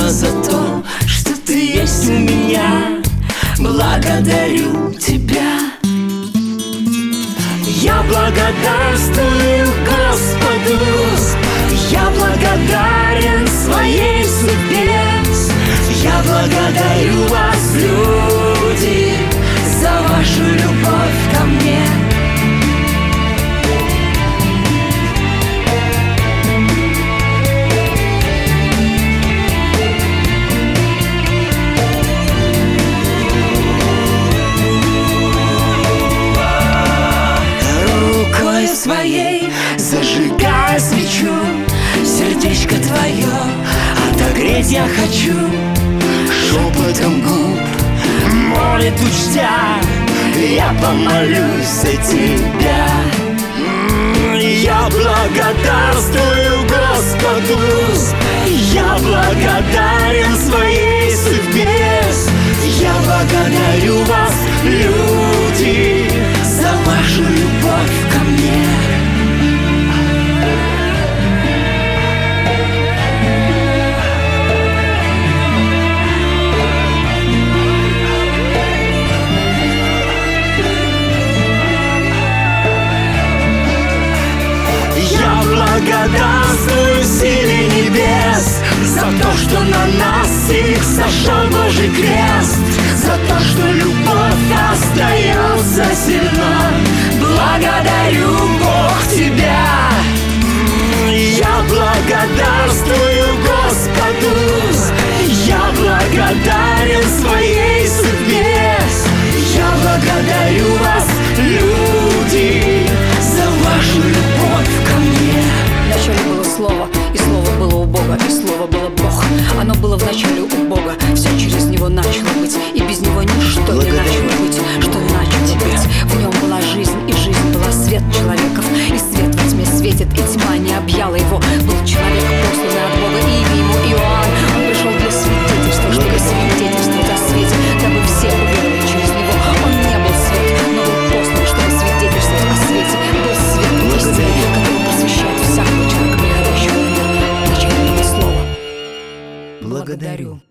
спасибо за то, что ты есть у меня. Благодарю тебя. Я благодарствую Господу, я благодарен своей судьбе. Я благодарю вас, люди, за вашу любовь ко мне. Рукой своей зажигая свечу, сердечко твое отогреть я хочу. Шепотом губ молитву чтя, я помолюсь за тебя. Я благодарствую Господу, я благодарен своей судьбе. Я благодарю вас, люди, за вашу любовь ко мне. Благодарствую силе небес за то, что на нас их сошел Божий крест, за то, что любовь остается сильна. Благодарю, Бог, тебя. Я благодарствую Господу, я благодарен своей судьбе. Я благодарю вас, люди, за вашу любовь ко мне. Вначале было Слово, и Слово было у Бога, и Слово было Бог. Оно было вначале у Бога, все через Него начало быть, и без Него ничто не начало быть, что начало быть. В Нем была жизнь, и жизнь была свет человеков, и свет во тьме светит, и тьма не объяла его. Был человек, посланный от Бога, и имя ему Иоанн. Он пришел для свидетельства, чтобы свидетельствовать о свете, дабы все уверовали через Него. Он не был свет, но был послан, чтобы свидетельствовать о свете. Был свет истины, который просвещает всякого человека, приходящего в мир. Вначале было Слово. Благодарю.